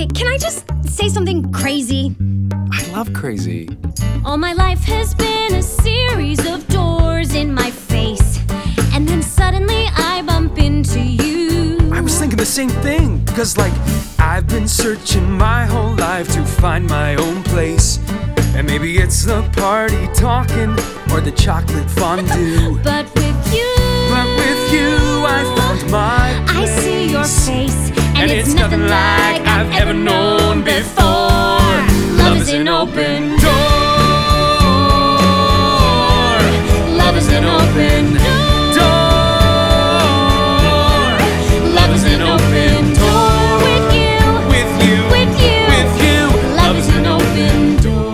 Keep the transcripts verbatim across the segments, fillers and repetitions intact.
Okay, can I just say something crazy? I love crazy. All my life has been a series of doors in my face, and then suddenly I bump into you. I was thinking the same thing, cause like I've been searching my whole life to find my own place. And maybe it's the party talking or the chocolate fondue. But with you, But with you I found my place. I see your face, and, And it's, it's nothing like I've ever known before. Love is an open door. Love is an open door. Love is an open door. With you, With you, with you, with you. love is an open door.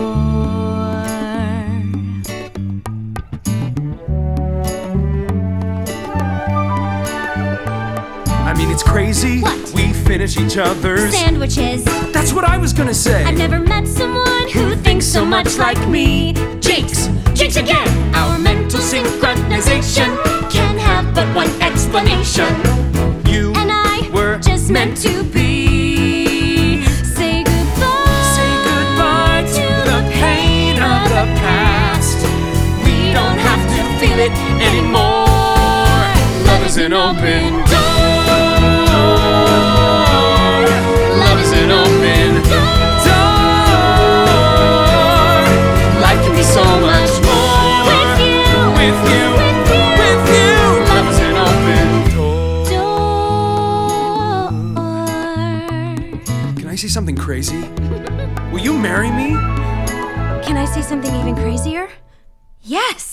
I mean it's crazy. What? We finish each other's Sandwiches. That's what I was gonna say. I've never met someone who thinks so much like me. Jinx, jinx again. Our mental synchronization can have but one explanation. You And I were just meant to be. Say goodbye. Say goodbye to the pain of the past. We don't have to feel it anymore. Love is an open door. Love is an open door. Life can be so much more With you, with you, with you. Love is an open door. door. Can I say something crazy? Will you marry me? Can I say something even crazier? Yes.